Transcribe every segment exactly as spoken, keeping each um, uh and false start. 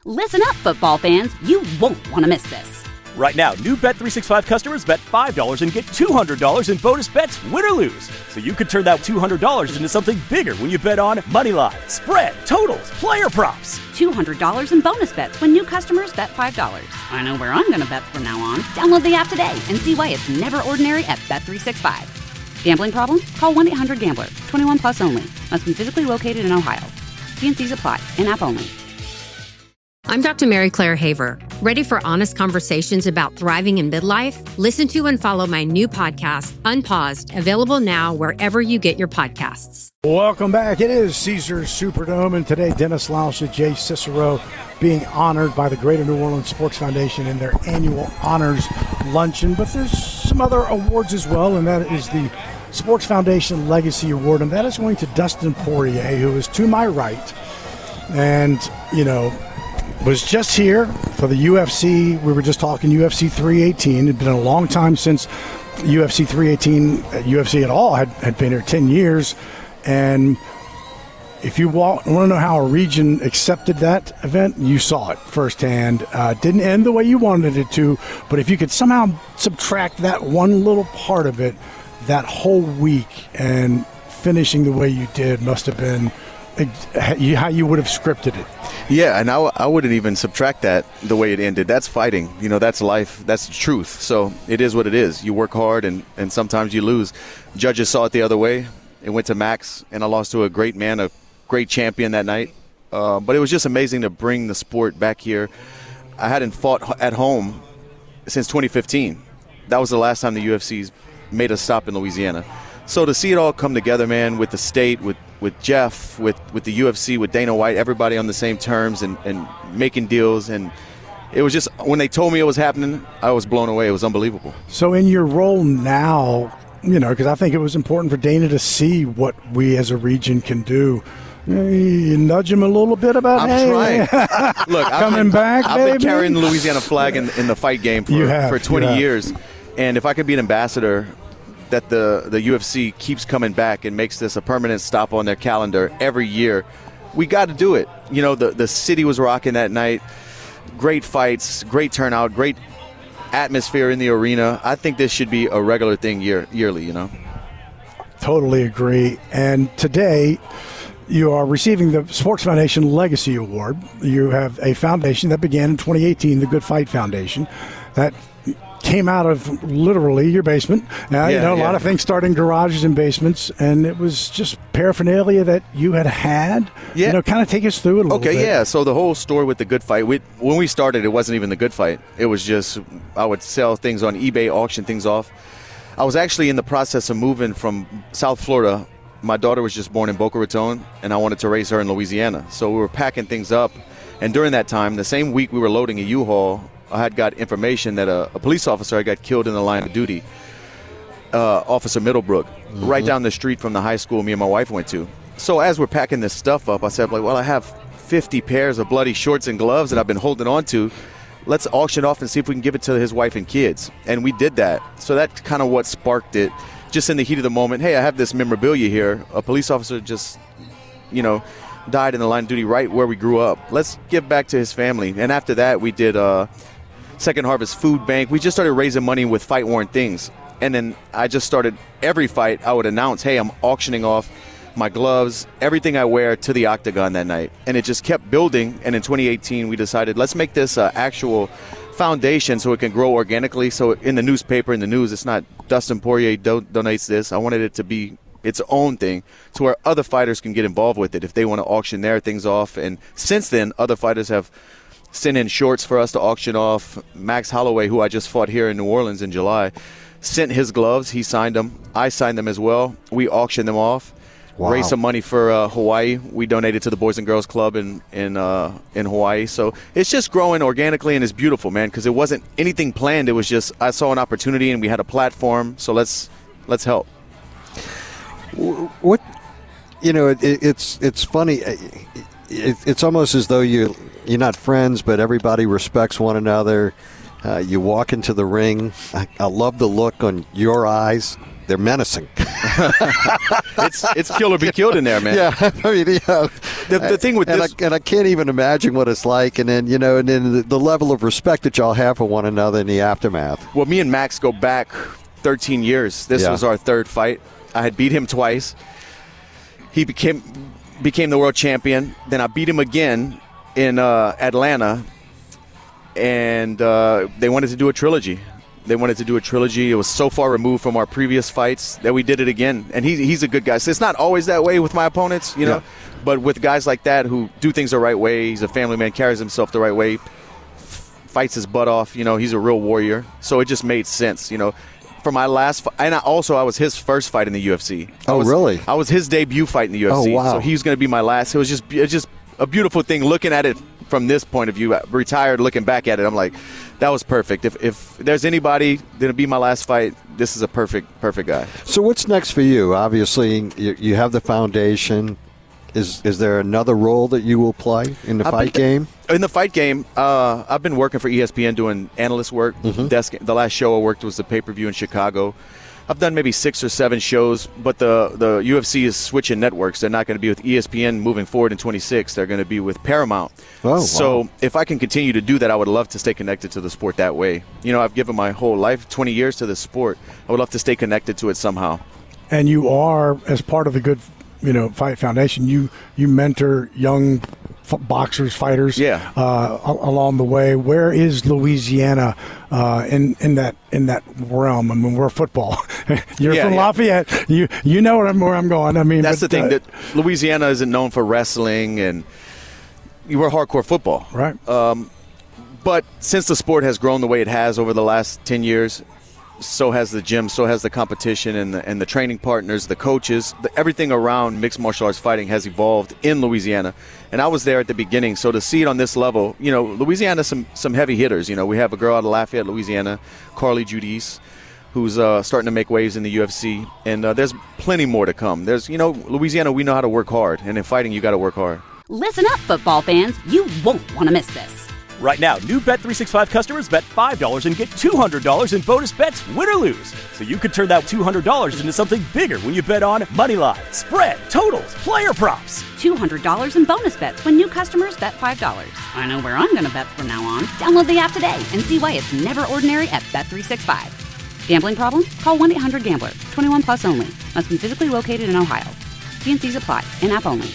Listen up, football fans. You won't want to miss this. Right now, new Bet three sixty-five customers bet five dollars and get two hundred dollars in bonus bets, win or lose. So you could turn that two hundred dollars into something bigger when you bet on money line, spread, totals, player props. two hundred dollars in bonus bets when new customers bet five dollars. I know where I'm going to bet from now on. Download the app today and see why it's never ordinary at Bet three sixty-five. Gambling problem? Call one eight hundred gambler. twenty-one plus only. Must be physically located in Ohio. T and C's apply. In-app only. I'm Doctor Mary Claire Haver. Ready for honest conversations about thriving in midlife? Listen to and follow my new podcast, Unpaused, available now wherever you get your podcasts. Welcome back. It is Caesars Superdome, and today Dennis Lauscha, Jay Cicero being honored by the Greater New Orleans Sports Foundation in their annual honors luncheon. But there's some other awards as well, and that is the Sports Foundation Legacy Award, and that is going to Dustin Poirier, who is to my right, and, you know, was just here for the U F C. We were just talking U F C three eighteen. It had been a long time since U F C three eighteen, U F C at all, had, had been here ten years. And if you want, want to know how a region accepted that event, you saw it firsthand. Uh, didn't end the way you wanted it to, but if you could somehow subtract that one little part of it, that whole week, and finishing the way you did must have been how you would have scripted it. Yeah, and I, I wouldn't even subtract that the way it ended. That's fighting. You know, that's life. That's the truth. So it is what it is. You work hard, and, and sometimes you lose. Judges saw it the other way. It went to Max, and I lost to a great man, a great champion that night. Uh, but it was just amazing to bring the sport back here. I hadn't fought at home since twenty fifteen. That was the last time the U F C's made a stop in Louisiana. So to see it all come together, man, with the state, with, with Jeff, with, with the U F C, with Dana White, everybody on the same terms and, and making deals. And it was just, when they told me it was happening, I was blown away. It was unbelievable. So in your role now, you know, because I think it was important for Dana to see what we as a region can do. You nudge him a little bit about, I'm hey, trying. Look, coming I've been, back, I've baby. been carrying the Louisiana flag in, in the fight game for, have, for twenty years. And if I could be an ambassador that the, the U F C keeps coming back and makes this a permanent stop on their calendar every year, we got to do it. You know, the, the city was rocking that night. Great fights, great turnout, great atmosphere in the arena. I think this should be a regular thing year, yearly, you know. Totally agree. And today you are receiving the Sports Foundation Legacy Award. You have a foundation that began in twenty eighteen, the Good Fight Foundation, that came out of literally your basement. Uh, yeah, you know, a yeah. lot of things start in garages and basements, and it was just paraphernalia that you had had. Yeah. You know, kind of take us through it a little okay, bit. yeah. So the whole story with the Good Fight, we, when we started, it wasn't even the Good Fight. It was just, I would sell things on eBay, auction things off. I was actually in the process of moving from South Florida. My daughter was just born in Boca Raton, and I wanted to raise her in Louisiana. So we were packing things up, and during that time, the same week we were loading a U-Haul, I had got information that a, a police officer had got killed in the line of duty, uh, Officer Middlebrook, mm-hmm. right down the street from the high school me and my wife went to. So as we're packing this stuff up, I said, like, well, I have fifty pairs of bloody shorts and gloves that I've been holding on to. Let's auction off and see if we can give it to his wife and kids. And we did that. So that's kind of what sparked it. Just in the heat of the moment, hey, I have this memorabilia here. A police officer just, you know, died in the line of duty right where we grew up. Let's give back to his family. And after that, we did uh, Second Harvest Food Bank. We just started raising money with fight-worn things. And then I just started, every fight, I would announce, hey, I'm auctioning off my gloves, everything I wear to the octagon that night. And it just kept building. And in twenty eighteen, we decided, let's make this uh, actual foundation so it can grow organically. So in the newspaper, in the news, it's not Dustin Poirier do- donates this. I wanted it to be its own thing to where other fighters can get involved with it if they want to auction their things off. And since then, other fighters have sent in shorts for us to auction off. Max Holloway, who I just fought here in New Orleans in July, sent his gloves. He signed them. I signed them as well. We auctioned them off. Wow. Raised some money for uh, Hawaii. We donated to the Boys and Girls Club in in uh, in Hawaii. So it's just growing organically, and it's beautiful, man, because it wasn't anything planned. It was just I saw an opportunity, and we had a platform. So let's let's help. What, you know, it, it's it's funny. It, it's almost as though you you're not friends, but everybody respects one another. Uh, you walk into the ring. I, I love the look on your eyes they're menacing. it's it's kill or be killed in there, man. Yeah, I mean, yeah. The, the thing with and this, I, and I can't even imagine what it's like, and then you know, and then the, the level of respect that y'all have for one another in the aftermath. Well, me and Max go back thirteen years. This Yeah. was our third fight. I had beat him twice. He became became the world champion. Then I beat him again in uh, Atlanta, and uh, they wanted to do a trilogy. They wanted to do a trilogy. It was so far removed from our previous fights that we did it again. And he, he's a good guy. So it's not always that way with my opponents, you know. Yeah. But with guys like that who do things the right way, he's a family man, carries himself the right way, f- fights his butt off. You know, he's a real warrior. So it just made sense, you know. For my last fight, and I also I was his first fight in the U F C. I Oh, was, really? I was his debut fight in the U F C. Oh, wow. So he was going to be my last. It was just it was just a beautiful thing looking at it from this point of view. Retired, looking back at it, I'm like, that was perfect. If if there's anybody that'll be my last fight, this is a perfect perfect guy. So what's next for you? Obviously, you, you have the foundation. Is is there another role that you will play in the I've fight been- game? In the fight game, uh, I've been working for E S P N doing analyst work. Mm-hmm. Desk, the last show I worked was the pay-per-view in Chicago. I've done maybe six or seven shows, but the, the U F C is switching networks. They're not going to be with E S P N moving forward in twenty-six. They're going to be with Paramount. Oh, so wow. if I can continue to do that, I would love to stay connected to the sport that way. You know, I've given my whole life, twenty years to this sport. I would love to stay connected to it somehow. And you are, as part of the Good, you know, Fight Foundation, you you mentor young f- boxers, fighters, Yeah. uh, a- along the way. Where is Louisiana uh, in in that in that realm? I mean, we're football. You're Yeah, from yeah. Lafayette. You you know where I'm, where I'm going. I mean, That's but, the thing, uh, that Louisiana isn't known for wrestling, and we're hardcore football. right. But since the sport has grown the way it has over the last ten years, so has the gym, so has the competition, and the, and the training partners, the coaches, the, everything around mixed martial arts fighting has evolved in Louisiana. And I was there at the beginning, so to see it on this level, you know, Louisiana, some some heavy hitters. You know, we have a girl out of Lafayette, Louisiana, Carly Judice, who's uh, starting to make waves in the U F C, and uh, there's plenty more to come. There's, you know, Louisiana, we know how to work hard, and in fighting, you got to work hard. Listen up, football fans. You won't want to miss this. Right now, new Bet three sixty-five customers bet five dollars and get two hundred dollars in bonus bets, win or lose. So you could turn that two hundred dollars into something bigger when you bet on moneyline, spread, totals, player props. two hundred dollars in bonus bets when new customers bet five dollars. I know where I'm going to bet from now on. Download the app today and see why it's never ordinary at Bet three sixty-five. Gambling problem? Call one eight hundred gambler. twenty-one plus only. Must be physically located in Ohio. T and C's apply. In-app only.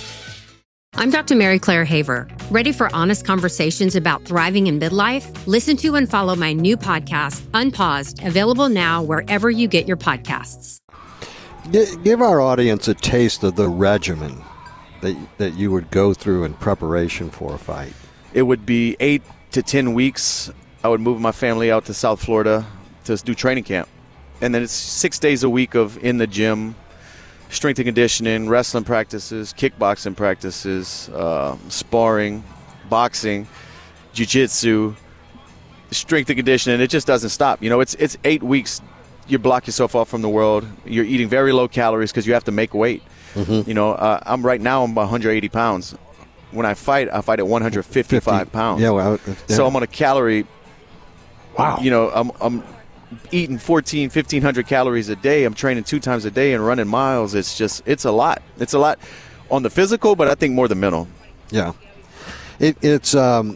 I'm Doctor Mary Claire Haver. Ready for honest conversations about thriving in midlife? Listen to and follow my new podcast, Unpaused, available now wherever you get your podcasts. G- give our audience a taste of the regimen that that you would go through in preparation for a fight. It would be eight to ten weeks. I would move my family out to South Florida to do training camp. And then it's six days a week of in the gym, strength and conditioning, wrestling practices, kickboxing practices, uh, sparring, boxing, jiu-jitsu, strength and conditioning. It just doesn't stop. You know, it's it's eight weeks. You block yourself off from the world. You're eating very low calories because you have to make weight. Mm-hmm. You know, uh, I'm right now I'm one hundred eighty pounds. When I fight, I fight at one hundred fifty-five fifty pounds. Yeah, well, yeah. So I'm on a calorie. Wow. You know, I'm I'm eating fourteen, fifteen hundred calories a day. I'm training two times a day and running miles. It's just, it's a lot. It's a lot on the physical, but I think more the mental. Yeah, it, it's um,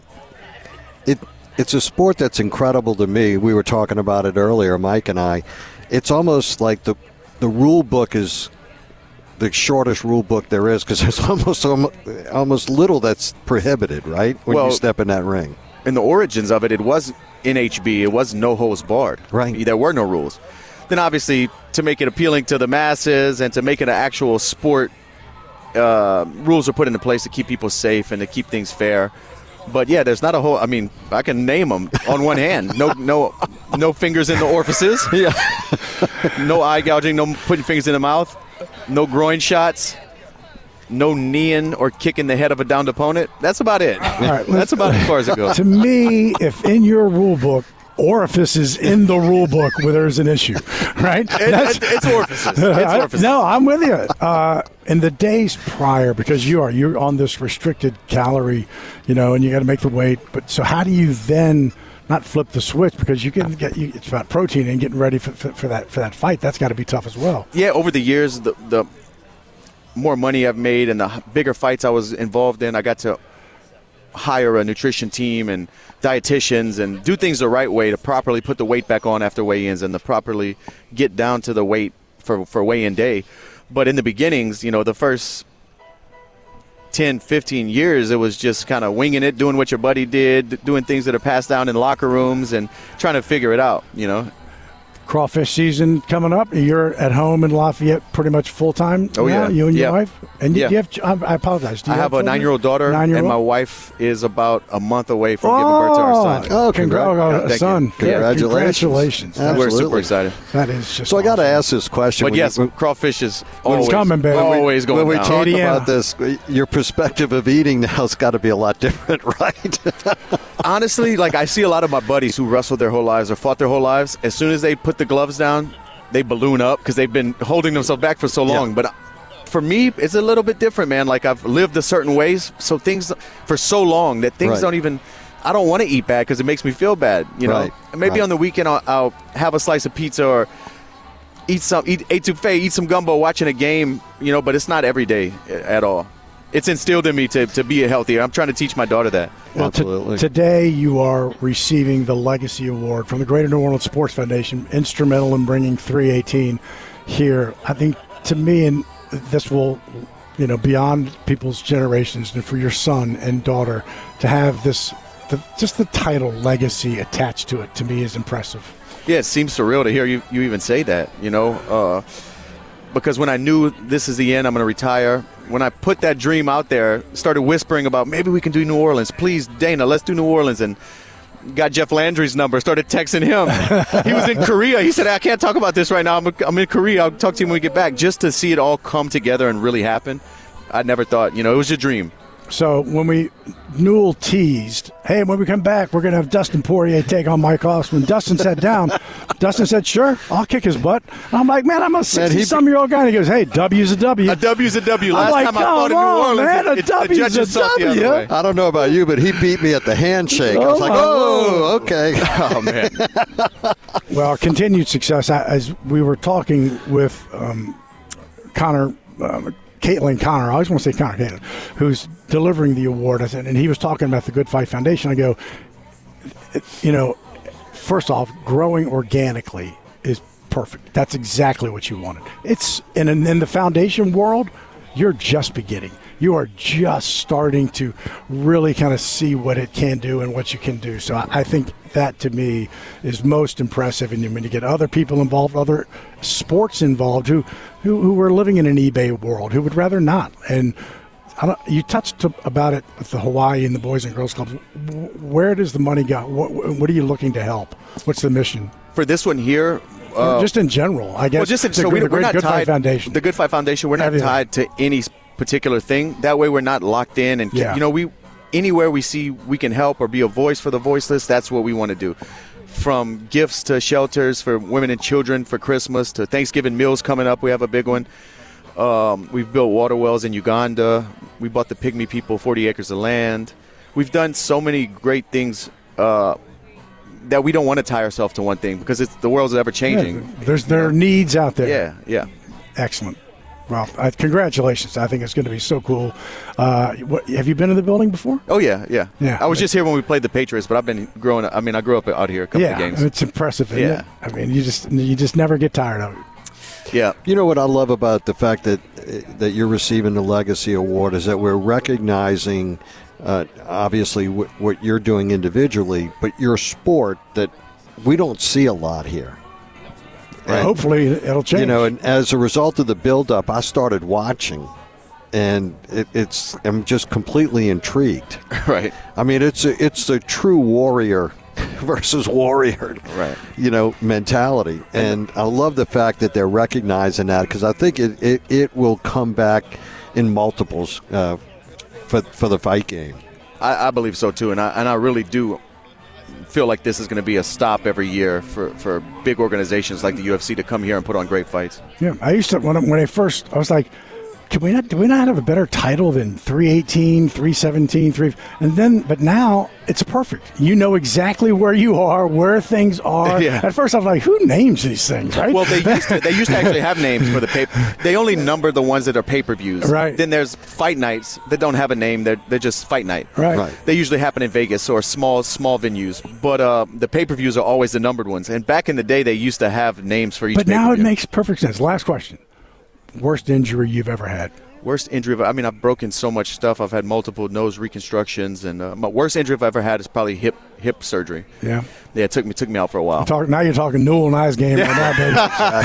it it's a sport that's incredible to me. We were talking about it earlier, Mike and I. It's almost like the the rule book is the shortest rule book there is because there's almost almost little that's prohibited, right? When Well, you step in that ring. In the origins of it, it was N H B. It was no holds barred. Right. There were no rules. Then obviously, to make it appealing to the masses and to make it an actual sport, uh, rules are put into place to keep people safe and to keep things fair. But yeah, there's not a whole. I mean, I can name them on one hand. No, no, no fingers in the orifices. Yeah. No eye gouging. No putting fingers in the mouth. No groin shots. No kneeing or kicking the head of a downed opponent. That's about it. right, That's about as far as it goes. To me, if in your rule book, orifice is in the rule book where there's an issue, right? It, it, it's orifices. It's I- orifices. No, I'm with you. Uh, in the days prior, because you are you're on this restricted calorie, you know, and you got to make the weight. But so, how do you then not flip the switch, because you can get you, it's about protein and getting ready for, for, for that for that fight. That's got to be tough as well. Yeah, over the years, the, the more money I've made and the bigger fights I was involved in, I got to hire a nutrition team and dietitians and do things the right way to properly put the weight back on after weigh-ins and to properly get down to the weight for, for weigh-in day. But in the beginnings, you know, the first ten, fifteen years, it was just kind of winging it, doing what your buddy did, doing things that are passed down in locker rooms and trying to figure it out, you know. Crawfish season coming up. You're at home in Lafayette pretty much full-time oh, now, yeah. you and yeah. your wife? And you, yeah. do you have, I apologize. Do you I have, have a nine-year-old daughter, Nine-year-old? and my wife is about a month away from oh, giving birth to our son. Oh, congrats. congrats. Oh, son. Congratulations. Congratulations. We're super excited. That is just So I got to awesome. ask this question. But when yes, you, crawfish is When always, it's coming, baby. always going when we down. talk Indiana. about this, your perspective of eating now has got to be a lot different, right? Honestly, like I see a lot of my buddies who wrestled their whole lives or fought their whole lives. As soon as they put the gloves down, they balloon up because they've been holding themselves back for so long. Yeah. But for me, it's a little bit different, man. Like I've lived a certain ways, so things for so long that things Right. don't even. I don't want to eat bad because it makes me feel bad. You know, Right. And maybe Right. on the weekend I'll, I'll have a slice of pizza or eat some eat etouffee, eat some gumbo, watching a game. You know, but it's not every day at all. It's instilled in me to, to be healthier. I'm trying to teach my daughter that. Well, t- Absolutely. today you are receiving the Legacy Award from the Greater New Orleans Sports Foundation, instrumental in bringing three eighteen here. I think to me, and this will, you know, beyond people's generations, and for your son and daughter to have this, the, just the title Legacy attached to it, to me is impressive. Yeah, it seems surreal to hear you, you even say that, you know, uh, because when I knew this is the end, I'm going to retire, when I put that dream out there, started whispering about maybe we can do New Orleans. Please, Dana, let's do New Orleans. And got Jeff Landry's number, started texting him. He was in Korea. He said, I can't talk about this right now. I'm, I'm in Korea. I'll talk to you when we get back. Just to see it all come together and really happen, I never thought, you know, it was a dream. So when we, Newell teased, hey, when we come back, we're going to have Dustin Poirier take on Mike Osman. Dustin sat down. Dustin said, sure, I'll kick his butt. And I'm like, man, I'm a sixty-some-year-old guy. And he goes, hey, W's a W. A W's a W. Last I'm like, time I fought in come New on, Orleans, man, a it, it, the W's judges a saw it the other W. way. I don't know about you, but he beat me at the handshake. I was Oh, like, my oh, okay. Oh, man. Well, continued success. I- As we were talking with um, Connor, um, Caitlin Connor, I always want to say Connor Caitlin, who's delivering the award, I said, and he was talking about the Good Fight Foundation. I go, you know, first off, growing organically is perfect. That's exactly what you wanted. It's and in, in the foundation world, you're just beginning. You are just starting to really kind of see what it can do and what you can do. So I, I think that to me is most impressive. And when you get other people involved, other sports involved who, who, who are living in an eBay world, who would rather not. And I don't, you touched about it with the Hawaii and the Boys and Girls Clubs. Where does the money go? What, what are you looking to help? What's the mission? For this one here, Or uh, just in general, I guess. well, just in, the, so we, the we're Great not Good tied. Fight Foundation. The Good Fight Foundation. We're not Everything. tied to any particular thing. That way, we're not locked in. And Yeah. you know, we anywhere we see we can help or be a voice for the voiceless. That's what we want to do. From gifts to shelters for women and children for Christmas to Thanksgiving meals coming up. We have a big one. Um, we've built water wells in Uganda. We bought the Pygmy people forty acres of land. We've done so many great things. Uh, that we don't want to tie ourselves to one thing because it's the world's ever changing. Yeah, there's there are needs out there. Yeah, yeah. Excellent. Well, uh, congratulations. I think it's going to be so cool. Uh, what, have you been in the building before? Oh yeah, yeah. Yeah. I was just here when we played the Patriots, but I've been growing up. I mean, I grew up out here a couple yeah, of games. it's impressive. Isn't Yeah. it? I mean, you just you just never get tired of it. Yeah. You know what I love about the fact that that you're receiving the Legacy Award is that we're recognizing, uh, obviously, w- what you're doing individually, but your sport that we don't see a lot here. Right. Hopefully, it'll change. You know, and as a result of the build-up, I started watching, and it, it's I'm just completely intrigued. Right. I mean, it's a, it's the true warrior versus warrior, Right. you know, mentality. And I love the fact that they're recognizing that because I think it, it, it will come back in multiples uh, for for the fight game. I, I believe so too, and I and I really do feel like this is going to be a stop every year for, for big organizations like the U F C to come here and put on great fights. Yeah, I used to when I, when I first I was like, Can we not, do we not have a better title than three eighteen, three seventeen, three and then but now it's perfect. You know exactly where you are, where things are. Yeah. At first I was like, who names these things, right? Well, they used to they used to actually have names for the paper. They only number the ones that are pay-per-views. Right. Then there's fight nights that don't have a name. They're they're just fight night. Right. Right. They usually happen in Vegas or small small venues. But uh, the pay-per-views are always the numbered ones. And back in the day, they used to have names for each But now it pay-per-view. makes perfect sense. Last question. Worst injury you've ever had? Worst injury, I mean, I've broken so much stuff. I've had multiple nose reconstructions, and uh, my worst injury I've ever had is probably hip hip surgery. Yeah. Yeah, it took me took me out for a while. Talk, now you're talking Newell and I's game right now, baby.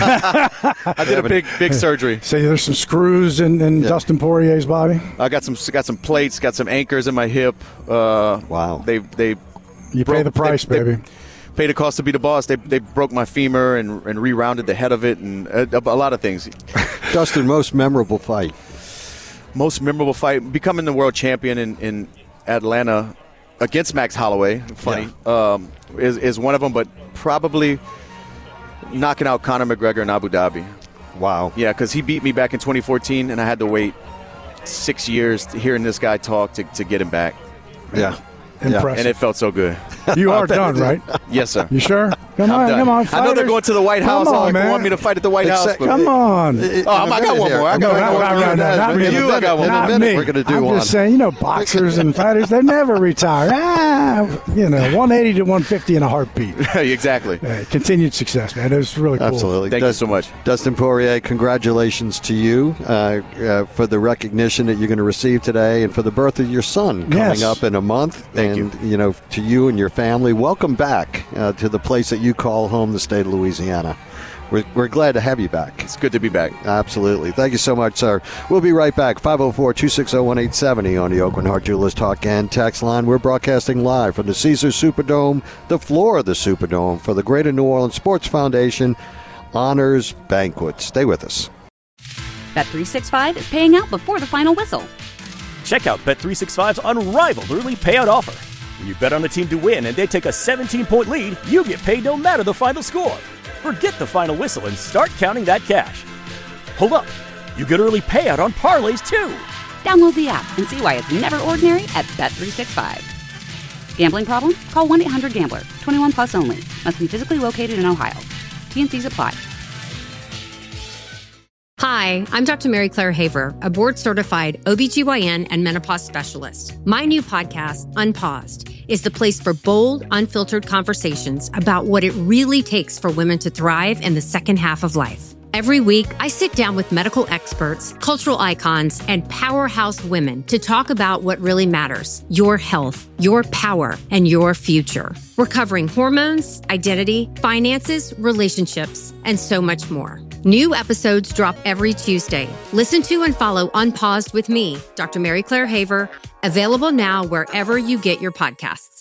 I did a big big surgery. Say there's some screws in, in Yeah. Dustin Poirier's body. I got some got some plates, got some anchors in my hip. Uh, Wow. They they You pay broke- the price, they- they baby. paid the cost to be the boss. They they broke my femur and and rerounded the head of it, and a, a lot of things. Dustin, most memorable fight? Most memorable fight, becoming the world champion in, in Atlanta against Max Holloway, funny, um, is, is one of them, but probably knocking out Conor McGregor in Abu Dhabi. Wow. Yeah, because he beat me back in twenty fourteen, and I had to wait six years to hearing this guy talk to, to get him back. Yeah. Impressive. And it felt so good. You are done, right? Yes, sir. You sure? Come I'm on, done. come on. I know they're fighters. going to the White House. Come on, I man. want me to fight at the White House. Except- but- Come on. In Oh, a I got minute one here. more. I In got a one minute, more. we're No, gonna no, do no, that. not We're me. gonna do You, I that. got one. In a Not minute, me. we're going to do I'm one. just saying, you know, boxers and fighters, they never retire. Ah, you know, one eighty to one fifty in a heartbeat. Exactly. Uh, continued success, man. It was really cool. Absolutely. Thank you so much. Dustin Poirier, congratulations to you uh, uh, for the recognition that you're going to receive today and for the birth of your son coming Yes. up in a month. Thank and, you. know, to you and your family, welcome back uh, to the place that you call home, the state of Louisiana. We're, we're glad to have you back. It's good to be back. Absolutely. Thank you so much, sir. We'll be right back. five oh four, two six oh, one eight seven oh on the Oakland Heart Jewelers Talk and Text Line. We're broadcasting live from the Caesars Superdome, the floor of the Superdome, for the Greater New Orleans Sports Foundation Honors Banquet. Stay with us. Bet three sixty-five is paying out before the final whistle. Check out Bet three sixty-five's unrivaled early payout offer. When you bet on a team to win and they take a seventeen-point lead, you get paid no matter the final score. Forget the final whistle and start counting that cash. Hold up. You get early payout on parlays, too. Download the app and see why it's never ordinary at Bet three sixty-five. Gambling problem? Call one eight hundred gambler. twenty-one plus only. Must be physically located in Ohio. T N Cs apply. Hi, I'm Doctor Mary Claire Haver, a board-certified O B G Y N and menopause specialist. My new podcast, Unpaused, is the place for bold, unfiltered conversations about what it really takes for women to thrive in the second half of life. Every week, I sit down with medical experts, cultural icons, and powerhouse women to talk about what really matters: your health, your power, and your future. We're covering hormones, identity, finances, relationships, and so much more. New episodes drop every Tuesday. Listen to and follow Unpaused with me, Doctor Mary Claire Haver, available now wherever you get your podcasts.